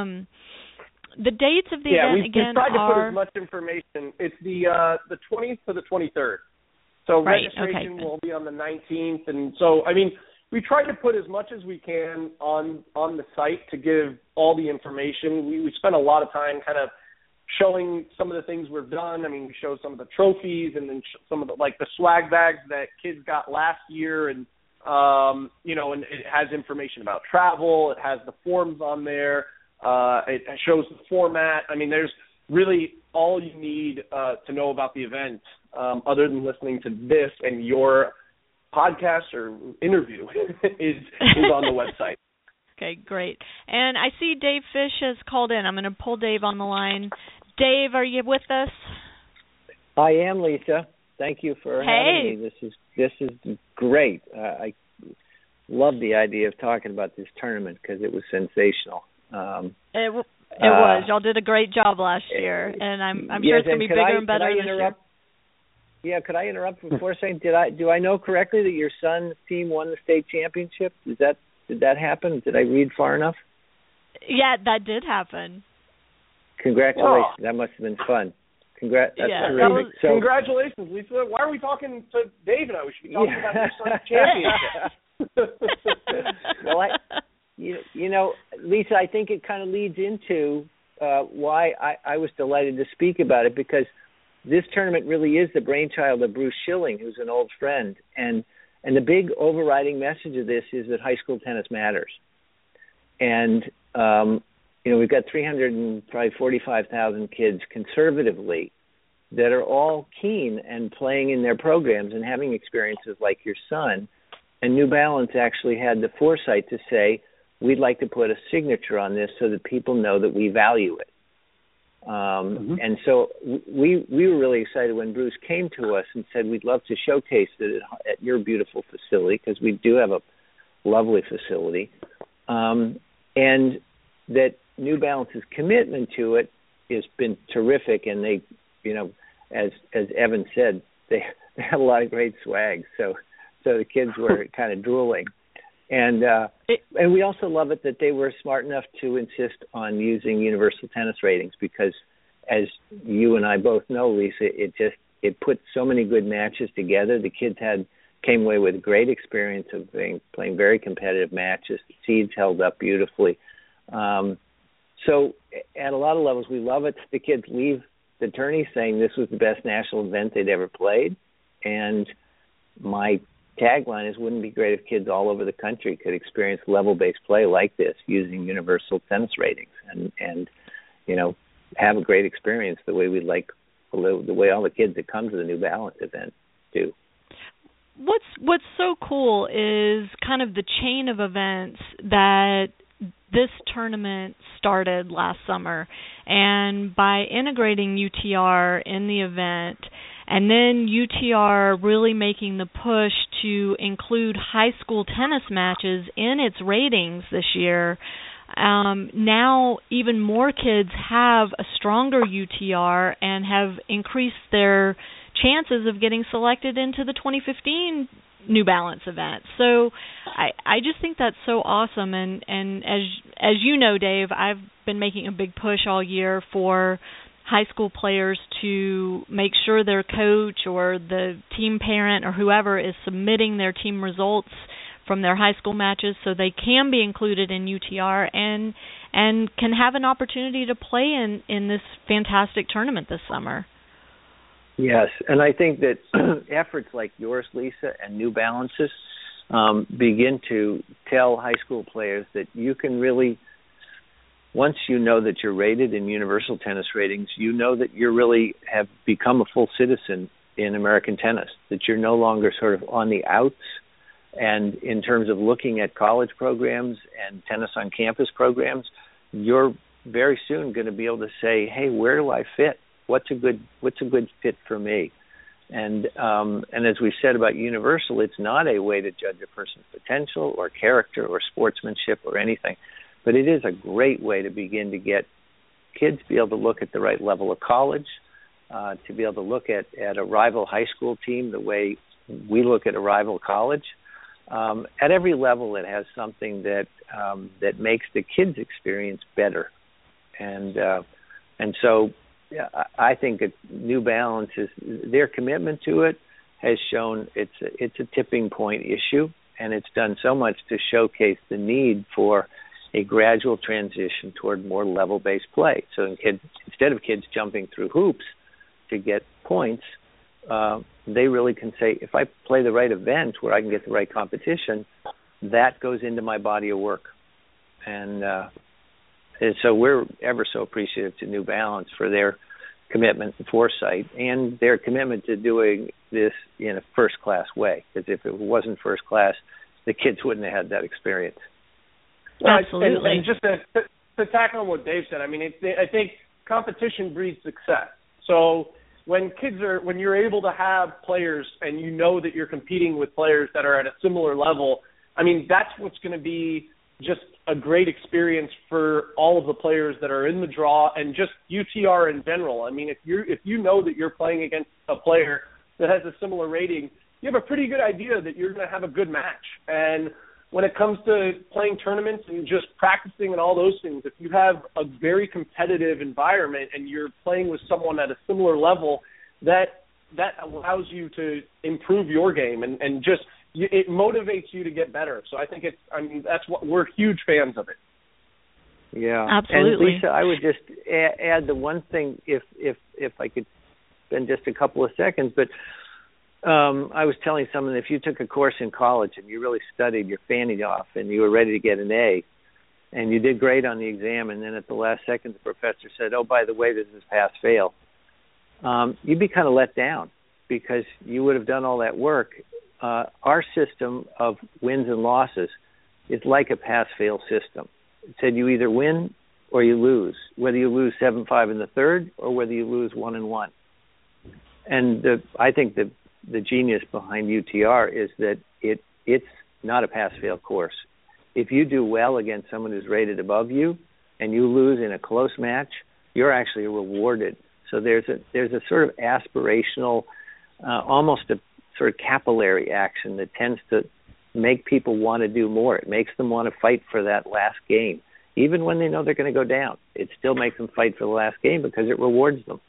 the dates of the event again we tried to put are as much information. It's the 20th to the 23rd. So registration will be on the 19th, and so I mean we try to put as much as we can on the site to give all the information. We spent a lot of time kind of showing some of the things we've done. I mean, we showed some of the trophies and then some of the the swag bags that kids got last year, and and it has information about travel. It has the forms on there. It shows the format. I mean, there's really all you need to know about the event, other than listening to this and your podcast or interview is on the website. Okay, great. And I see Dave Fish has called in. I'm going to pull Dave on the line. Dave, are you with us? I am, Lisa. Thank you for having me. This is great. I love the idea of talking about this tournament because it was sensational. It was. Y'all did a great job last year, and I'm sure it's going to be bigger and better this year. Yeah, could I interrupt before saying, do I know correctly that your son's team won the state championship? Did that happen? Did I read far enough? Yeah, that did happen. Congratulations. Oh. That must have been fun. That's terrific. Congratulations, Lisa. Why are we talking to Dave and I? We should be talking about your son's championship. Well, Lisa, I think it kind of leads into why I was delighted to speak about it, because this tournament really is the brainchild of Bruce Schilling, who's an old friend. And the big overriding message of this is that high school tennis matters. And, we've got 345,000 kids conservatively that are all keen and playing in their programs and having experiences like your son. And New Balance actually had the foresight to say, we'd like to put a signature on this so that people know that we value it. And so we were really excited when Bruce came to us and said, we'd love to showcase it at your beautiful facility, because we do have a lovely facility. And that New Balance's commitment to it has been terrific. And they, you know, as Evan said, they had a lot of great swag. So the kids were kind of drooling. And we also love it that they were smart enough to insist on using universal tennis ratings, because as you and I both know, Lisa, it put so many good matches together. The kids came away with great experience of playing very competitive matches. The seeds held up beautifully. So at a lot of levels, we love it. The kids leave the tourney saying this was the best national event they'd ever played. And my tagline is, wouldn't it be great if kids all over the country could experience level-based play like this using universal tennis ratings and you know, have a great experience the way we'd like, the way all the kids that come to the New Balance event do. What's so cool is kind of the chain of events that this tournament started last summer, and by integrating UTR in the event, and then UTR really making the push to include high school tennis matches in its ratings this year, now even more kids have a stronger UTR and have increased their chances of getting selected into the 2015 New Balance event. So I just think that's so awesome. And as you know, Dave, I've been making a big push all year for high school players to make sure their coach or the team parent or whoever is submitting their team results from their high school matches so they can be included in UTR and can have an opportunity to play in this fantastic tournament this summer. Yes, and I think that efforts like yours, Lisa, and New Balance's begin to tell high school players that you can really, once you know that you're rated in universal tennis ratings, you know that you really have become a full citizen in American tennis, that you're no longer sort of on the outs. And in terms of looking at college programs and tennis on campus programs, you're very soon going to be able to say, hey, where do I fit? What's a good fit for me? And as we said about universal, it's not a way to judge a person's potential or character or sportsmanship or anything, but it is a great way to begin to get kids to be able to look at the right level of college, to be able to look at a rival high school team the way we look at a rival college. At every level, it has something that makes the kids' experience better, and so I think that New Balance their commitment to it has shown it's a tipping point issue, and it's done so much to showcase the need for a gradual transition toward more level-based play. So instead of kids jumping through hoops to get points, they really can say, if I play the right event where I can get the right competition, that goes into my body of work. And so we're ever so appreciative to New Balance for their commitment and foresight and their commitment to doing this in a first-class way. Because if it wasn't first class, the kids wouldn't have had that experience. Absolutely. And just to tackle on what Dave said, I mean, I think competition breeds success. So when you're able to have players and you know that you're competing with players that are at a similar level, I mean, that's what's going to be just a great experience for all of the players that are in the draw and just UTR in general. I mean, if you know that you're playing against a player that has a similar rating, you have a pretty good idea that you're going to have a good match. And when it comes to playing tournaments and just practicing and all those things, if you have a very competitive environment and you're playing with someone at a similar level, that allows you to improve your game and just it motivates you to get better. So I think that's what we're huge fans of it. Yeah, absolutely. And Lisa, I would just add the one thing, if I could spend just a couple of seconds, but I was telling someone, if you took a course in college and you really studied your fanny off and you were ready to get an A, and you did great on the exam, and then at the last second the professor said, oh, by the way, this is pass-fail, you'd be kind of let down because you would have done all that work. Our system of wins and losses is like a pass-fail system. It said you either win or you lose, whether you lose 7-5 in the third or whether you lose 1-1. And I think the genius behind UTR is that it's not a pass-fail course. If you do well against someone who's rated above you and you lose in a close match, you're actually rewarded. So there's a sort of aspirational, almost a sort of capillary action that tends to make people want to do more. It makes them want to fight for that last game. Even when they know they're going to go down, it still makes them fight for the last game because it rewards them.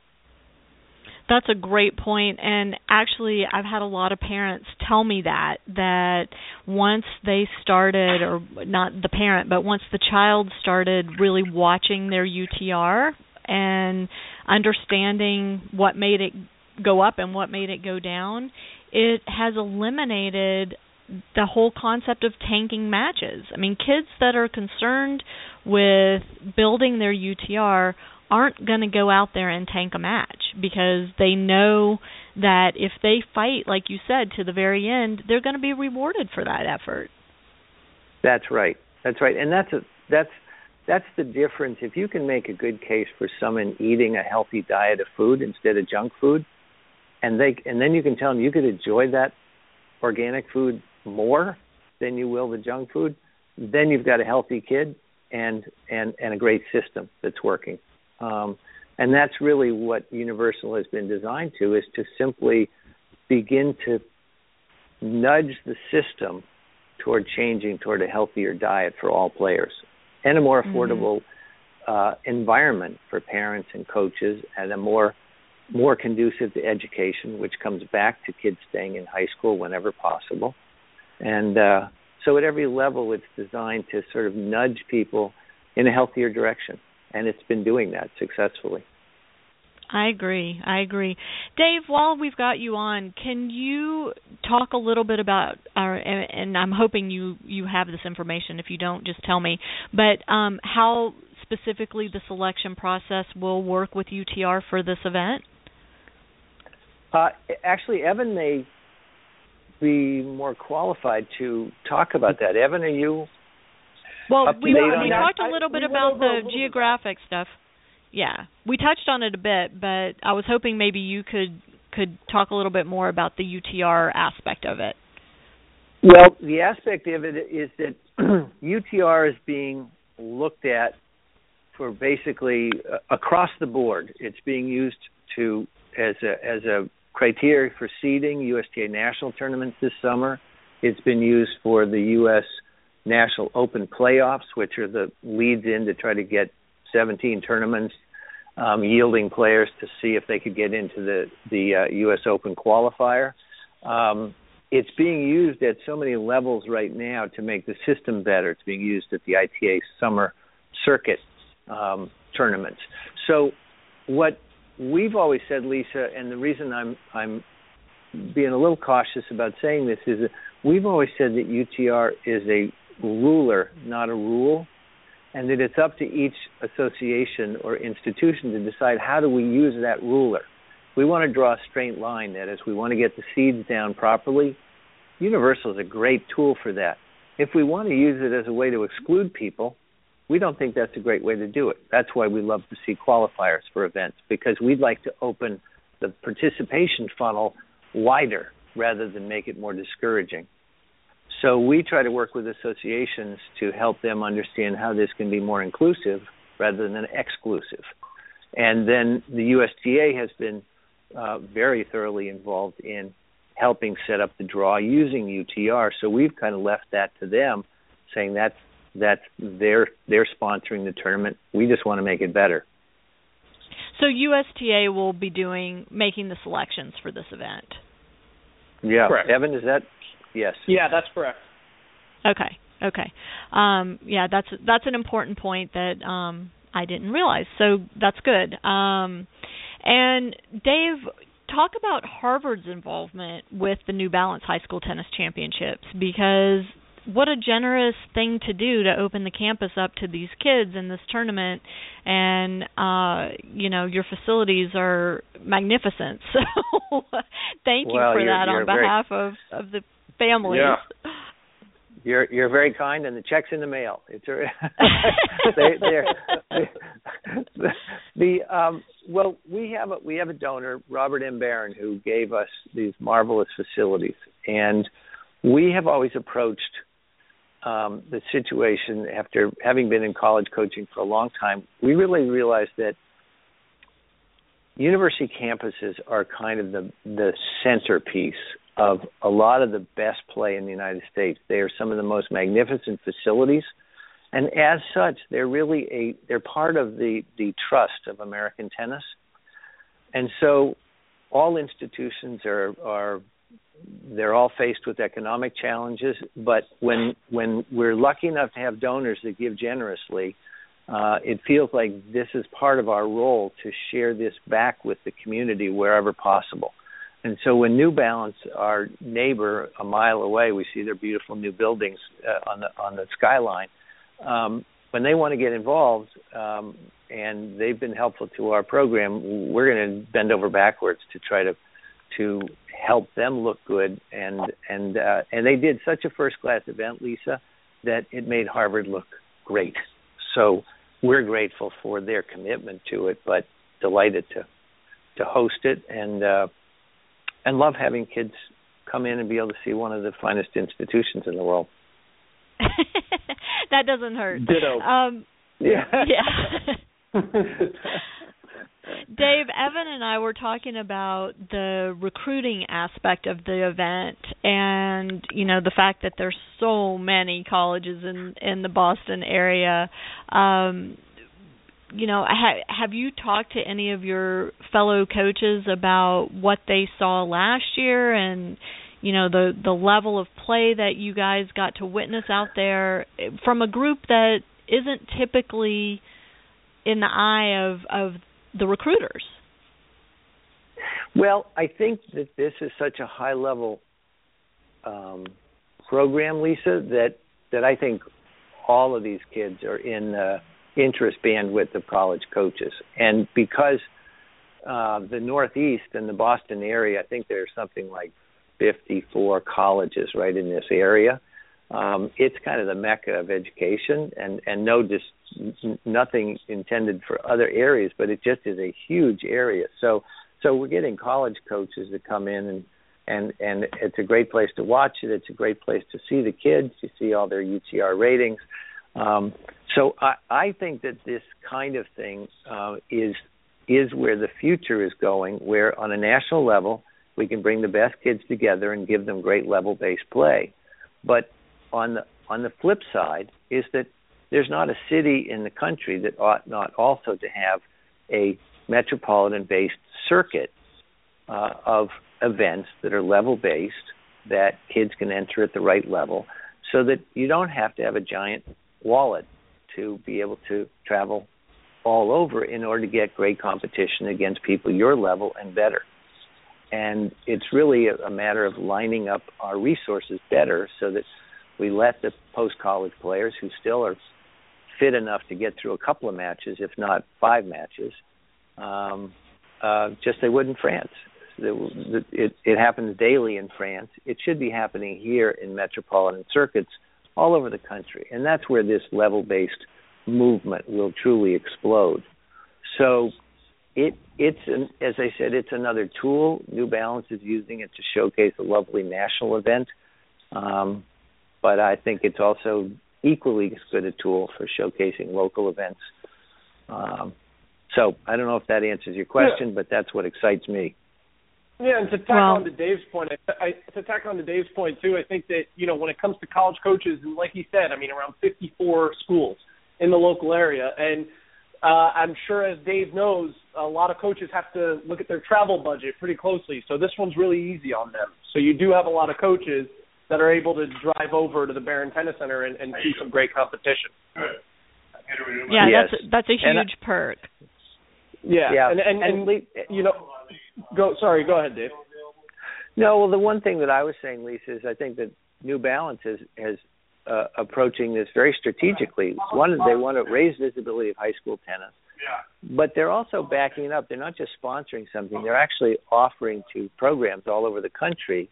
That's a great point, and actually I've had a lot of parents tell me that once they started, or not the parent, but once the child started really watching their UTR and understanding what made it go up and what made it go down, it has eliminated the whole concept of tanking matches. I mean, kids that are concerned with building their UTR aren't going to go out there and tank a match because they know that if they fight, like you said, to the very end, they're going to be rewarded for that effort. That's right. And that's the difference. If you can make a good case for someone eating a healthy diet of food instead of junk food, and then you can tell them you could enjoy that organic food more than you will the junk food, then you've got a healthy kid and a great system that's working. And that's really what Universal has been designed to, is to simply begin to nudge the system toward changing toward a healthier diet for all players and a more affordable environment for parents and coaches, and a more conducive to education, which comes back to kids staying in high school whenever possible. And so at every level, it's designed to sort of nudge people in a healthier direction. And it's been doing that successfully. I agree. Dave, while we've got you on, can you talk a little bit about, and I'm hoping you have this information. If you don't, just tell me, but how specifically the selection process will work with UTR for this event? Actually, Evan may be more qualified to talk about that. Evan, are you... Well, we talked a little bit about the geographic stuff. Yeah, we touched on it a bit, but I was hoping maybe you could talk a little bit more about the UTR aspect of it. Well, the aspect of it is that UTR is being looked at for basically across the board. It's being used as a criteria for seeding USTA national tournaments this summer. It's been used for the U.S. National Open playoffs, which are the leads in to try to get 17 tournaments, yielding players to see if they could get into the U.S. Open qualifier. It's being used at so many levels right now to make the system better. It's being used at the ITA summer circuit tournaments. So what we've always said, Lisa, and the reason I'm being a little cautious about saying this is that we've always said that UTR is a ruler, not a rule, and that it's up to each association or institution to decide how do we use that ruler. We want to draw a straight line, that is, we want to get the seeds down properly. Universal is a great tool for that. If we want to use it as a way to exclude people, we don't think that's a great way to do it. That's why we love to see qualifiers for events, because we'd like to open the participation funnel wider rather than make it more discouraging. So we try to work with associations to help them understand how this can be more inclusive rather than exclusive. And then the USTA has been very thoroughly involved in helping set up the draw using UTR. So we've kind of left that to them, saying that's they're sponsoring the tournament. We just want to make it better. So USTA will be making the selections for this event. Yeah, correct. Evan, is that? Yes. Yeah, that's correct. Okay. Yeah, that's an important point that I didn't realize. So that's good. And Dave, talk about Harvard's involvement with the New Balance High School Tennis Championships, because what a generous thing to do to open the campus up to these kids in this tournament. And your facilities are magnificent. So thank you for that on behalf of the families. Yeah. You're very kind, and the check's in the mail. It's we have a donor, Robert M. Barron, who gave us these marvelous facilities, and we have always approached the situation after having been in college coaching for a long time. We really realized that university campuses are kind of the centerpiece of a lot of the best play in the United States. They are some of the most magnificent facilities, and as such, they're part of the trust of American tennis. And so, all institutions they're all faced with economic challenges. But when we're lucky enough to have donors that give generously, it feels like this is part of our role to share this back with the community wherever possible. And so when New Balance, our neighbor a mile away, we see their beautiful new buildings on the skyline. When they want to get involved, and they've been helpful to our program, we're going to bend over backwards to try to help them look good. And they did such a first-class event, Lisa, that it made Harvard look great. So we're grateful for their commitment to it, but delighted to host it and love having kids come in and be able to see one of the finest institutions in the world. That doesn't hurt. Ditto. Yeah. Dave, Evan and I were talking about the recruiting aspect of the event and, the fact that there's so many colleges in the Boston area. Have you talked to any of your fellow coaches about what they saw last year and, the level of play that you guys got to witness out there from a group that isn't typically in the eye of the recruiters? Well, I think that this is such a high-level program, Lisa, that I think all of these kids are in the interest bandwidth of college coaches. And because the Northeast and the Boston area, I think there's something like 54 colleges right in this area. It's kind of the mecca of education, and nothing intended for other areas, but it just is a huge area. So we're getting college coaches that come in, and it's a great place to watch it. It's a great place to see the kids. You see all their UTR ratings. So I think that this kind of thing is where the future is going, where on a national level we can bring the best kids together and give them great level-based play. But on the flip side is that there's not a city in the country that ought not also to have a metropolitan-based circuit of events that are level-based, that kids can enter at the right level, so that you don't have to have a giant wallet to be able to travel all over in order to get great competition against people your level and better. And it's really a matter of lining up our resources better so that we let the post-college players who still are fit enough to get through a couple of matches, if not 5 matches, just they would in France. It happens daily in France. It should be happening here in metropolitan circuits all over the country. And that's where this level-based movement will truly explode. So as I said, it's another tool. New Balance is using it to showcase a lovely national event. But I think it's also equally as good a tool for showcasing local events. So I don't know if that answers your question, but that's what excites me. Yeah, and to tack on to Dave's point, too, I think that, when it comes to college coaches, and like he said, around 54 schools in the local area, and I'm sure, as Dave knows, a lot of coaches have to look at their travel budget pretty closely, so this one's really easy on them. So you do have a lot of coaches that are able to drive over to the Barron Tennis Center and see some great competition. Yeah, yes. that's a huge perk. Yeah. And go ahead, Dave. No, well, the one thing that I was saying, Lisa, is I think that New Balance has approaching this very strategically. One, they want to raise visibility of high school tennis, but they're also backing it up. They're not just sponsoring something; they're actually offering to programs all over the country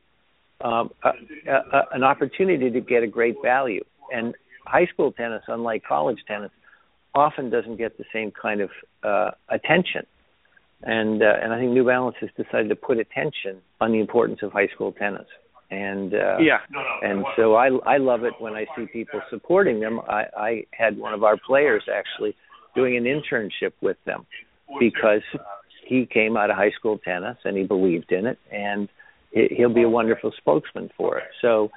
an opportunity to get a great value. And high school tennis, unlike college tennis, often doesn't get the same kind of attention. And I think New Balance has decided to put attention on the importance of high school tennis. And so I love it when I see people supporting them. I had one of our players actually doing an internship with them because he came out of high school tennis and he believed in it, and he'll be a wonderful spokesman for it. So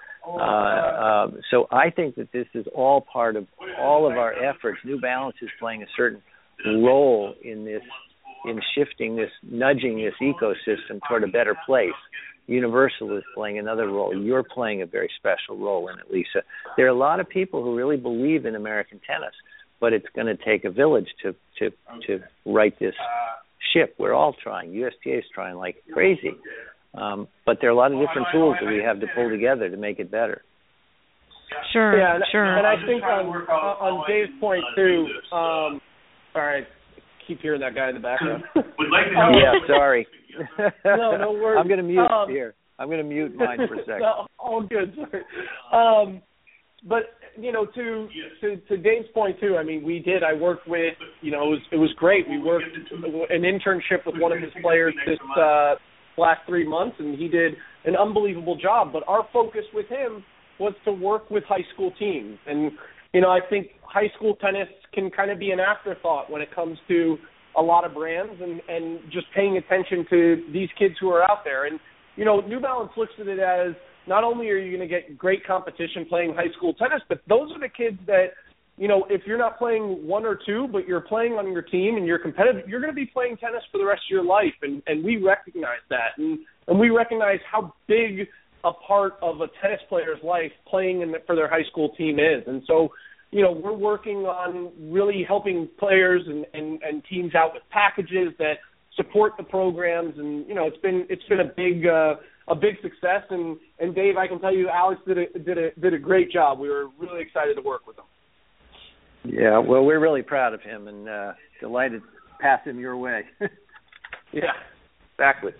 I think that this is all part of all of our efforts. New Balance is playing a certain role in this, in shifting this, nudging this ecosystem toward a better place. Universal is playing another role. You're playing a very special role in it, Lisa. There are a lot of people who really believe in American tennis, but it's going to take a village to right this ship. We're all trying. USTA is trying like crazy. But there are a lot of different tools that we have to pull together to make it better. Sure, sure. And I think on Dave's point, too, sorry, I keep hearing that guy in the background. Yeah, sorry. No worries. I'm going to mute here. I'm going to mute mine for a second. No, all good. Sorry. But, you know, to Dave's point, too, I mean, I worked with, you know, it was great. We worked an internship with one of his players this last 3 months, and he did an unbelievable job. But our focus with him was to work with high school teams. And, you know, I think high school tennis can kind of be an afterthought when it comes to a lot of brands and just paying attention to these kids who are out there. And, you know, New Balance looks at it as not only are you going to get great competition playing high school tennis, but those are the kids that, you know, if you're not playing one or two, but you're playing on your team and you're competitive, you're going to be playing tennis for the rest of your life. And we recognize that. And we recognize how big a part of a tennis player's life playing for their high school team is. And so, you know, we're working on really helping players and teams out with packages that support the programs. And, you know, it's been a big success. And Dave, I can tell you, Alex did a great job. We were really excited to work with him. Yeah, well, we're really proud of him and delighted to pass him your way. Yeah, exactly.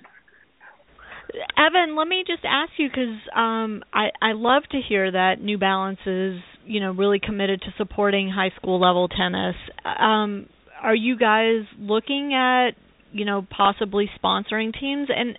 Evan, let me just ask you, because I love to hear that New Balance is, you know, really committed to supporting high school level tennis. Are you guys looking at, you know, possibly sponsoring teams? And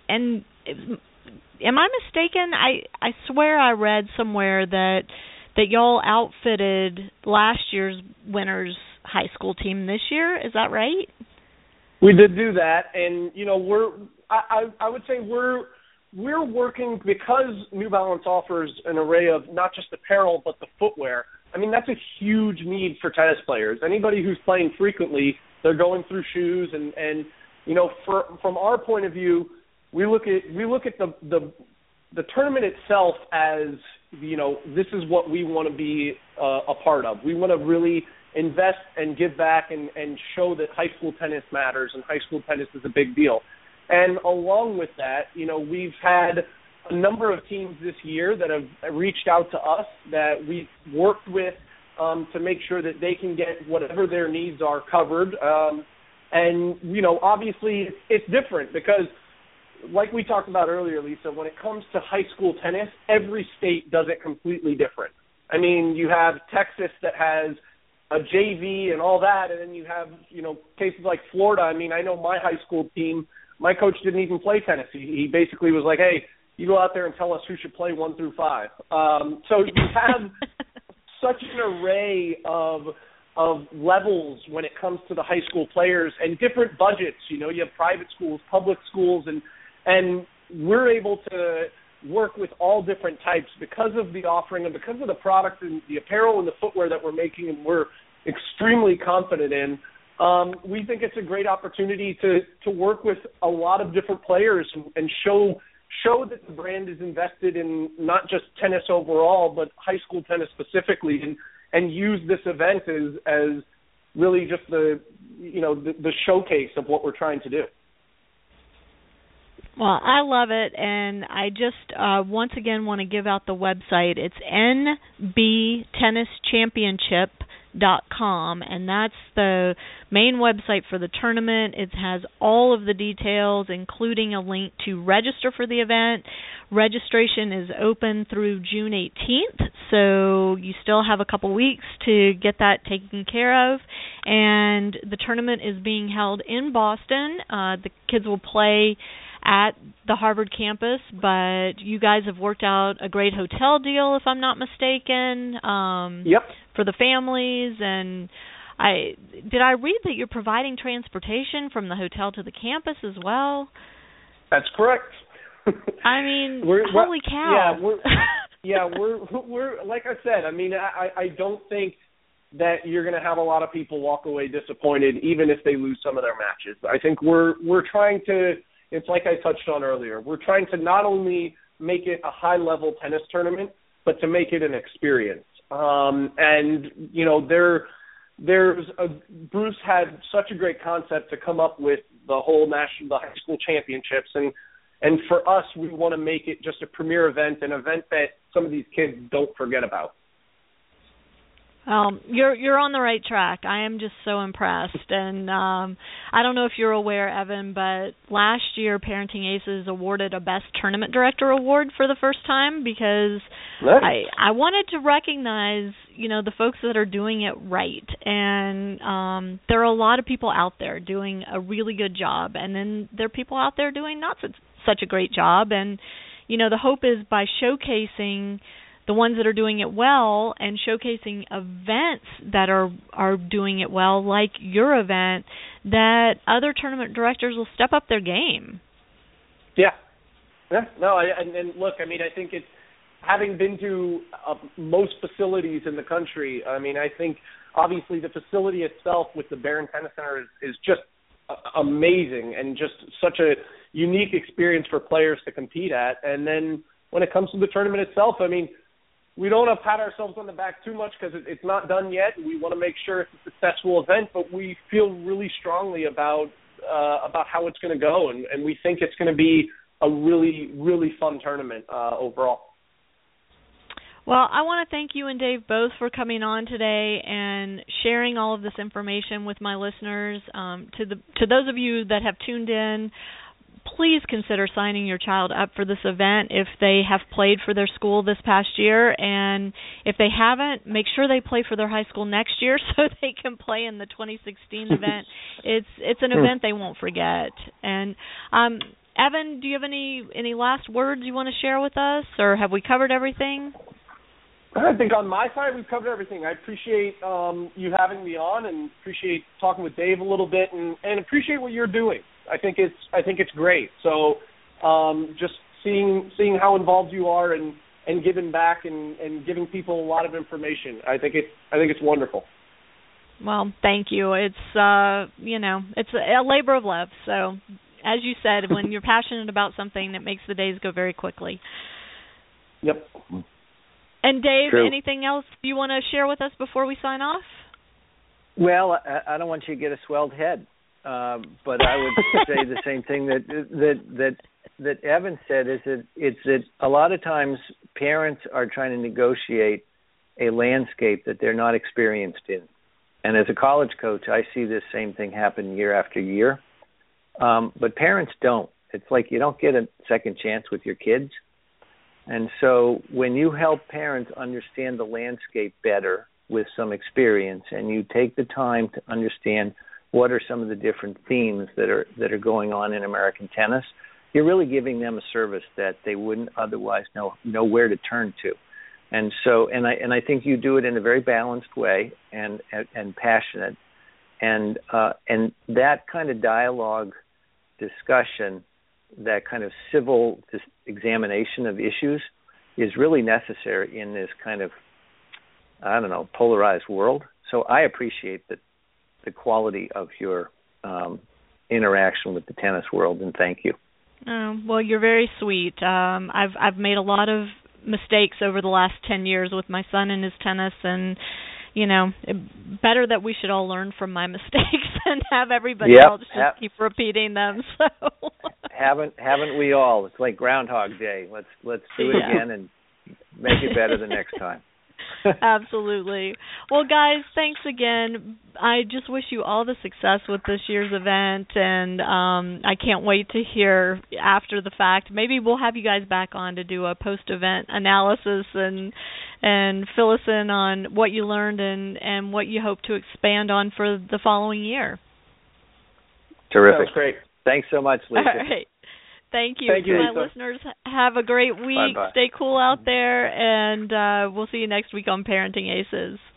am I mistaken? I swear I read somewhere that y'all outfitted last year's winners high school team this year. Is that right? We did do that, and you know, I would say we're working, because New Balance offers an array of not just apparel but the footwear. I mean, that's a huge need for tennis players. Anybody who's playing frequently, they're going through shoes, and you know, from our point of view, we look at the tournament itself as, you know, this is what we want to be a part of. We want to really invest and give back and show that high school tennis matters and high school tennis is a big deal. And along with that, you know, we've had a number of teams this year that have reached out to us that we've worked with to make sure that they can get whatever their needs are covered. And, you know, obviously it's different because, like we talked about earlier, Lisa, when it comes to high school tennis, every state does it completely different. I mean, you have Texas that has a JV and all that, and then you have, you know, cases like Florida. I mean, I know my high school team, my coach didn't even play tennis. He basically was like, hey, you go out there and tell us who should play 1 through 5. So you have such an array of levels when it comes to the high school players and different budgets. You know, you have private schools, public schools, and we're able to work with all different types because of the offering and because of the product and the apparel and the footwear that we're making, and we're extremely confident in. We think it's a great opportunity to work with a lot of different players and show that the brand is invested in not just tennis overall, but high school tennis specifically, and use this event as really just the showcase of what we're trying to do. Well, I love it, and I just once again want to give out the website. It's nbtennischampionship.com, and that's the main website for the tournament. It has all of the details, including a link to register for the event. Registration is open through June 18th, so you still have a couple weeks to get that taken care of. And the tournament is being held in Boston. The kids will play at the Harvard campus, but you guys have worked out a great hotel deal, if I'm not mistaken. Yep. For the families, and did I read that you're providing transportation from the hotel to the campus as well? That's correct. I mean, holy cow! We're like I said. I mean, I don't think that you're going to have a lot of people walk away disappointed, even if they lose some of their matches. I think we're trying to. It's like I touched on earlier. We're trying to not only make it a high-level tennis tournament, but to make it an experience. And you know, Bruce had such a great concept to come up with the high school championships, and for us, we want to make it just a premier event, an event that some of these kids don't forget about. You're on the right track. I am just so impressed, and I don't know if you're aware, Evan, but last year Parenting Aces awarded a Best Tournament Director award for the first time because I wanted to recognize, you know, the folks that are doing it right, and there are a lot of people out there doing a really good job, and then there are people out there doing not such a great job, and you know, the hope is by showcasing the ones that are doing it well and showcasing events that are doing it well, like your event, that other tournament directors will step up their game. Yeah. No, and look, I mean, I think it's, having been to most facilities in the country, I mean, I think obviously the facility itself with the Barron Tennis Center is just amazing and just such a unique experience for players to compete at. And then when it comes to the tournament itself, I mean, we don't want to pat ourselves on the back too much because it's not done yet. We want to make sure it's a successful event, but we feel really strongly about how it's going to go, and we think it's going to be a really, really fun tournament overall. Well, I want to thank you and Dave both for coming on today and sharing all of this information with my listeners. To those of you that have tuned in, please consider signing your child up for this event if they have played for their school this past year, and if they haven't, make sure they play for their high school next year so they can play in the 2016 event. It's an event they won't forget. And Evan, do you have any last words you want to share with us, or have we covered everything? I think on my side we've covered everything. I appreciate you having me on, and appreciate talking with Dave a little bit, and appreciate what you're doing. I think it's great. So just seeing how involved you are and giving back and giving people a lot of information. I think it's wonderful. Well, thank you. It's it's a labor of love. So as you said, when you're passionate about something, it makes the days go very quickly. Yep. And Dave, True. Anything else you want to share with us before we sign off? Well, I don't want you to get a swelled head. But I would say the same thing that Evan said, is that it's that a lot of times parents are trying to negotiate a landscape that they're not experienced in. And as a college coach, I see this same thing happen year after year. But parents don't. It's like you don't get a second chance with your kids. And so when you help parents understand the landscape better with some experience, and you take the time to understand what are some of the different themes that are going on in American tennis, you're really giving them a service that they wouldn't otherwise know where to turn to. And so, and I think you do it in a very balanced way and passionate, and that kind of dialogue, discussion, that kind of civil examination of issues is really necessary in this kind of, I don't know, polarized world. So I appreciate the quality of your interaction with the tennis world, and thank you. Well, you're very sweet. I've made a lot of mistakes over the last 10 years with my son and his tennis, and better that we should all learn from my mistakes and have everybody else just keep repeating them. So Haven't we all? It's like Groundhog Day. Let's do it again and make it better the next time. Absolutely. Well, guys, thanks again. I just wish you all the success with this year's event, and I can't wait to hear after the fact. Maybe we'll have you guys back on to do a post-event analysis and fill us in on what you learned and what you hope to expand on for the following year. Terrific. Sounds great. Thanks so much, Lisa. All right. Thank you. Thank you, my Lisa. listeners, have a great week. Bye-bye. Stay cool out there, and we'll see you next week on Parenting Aces.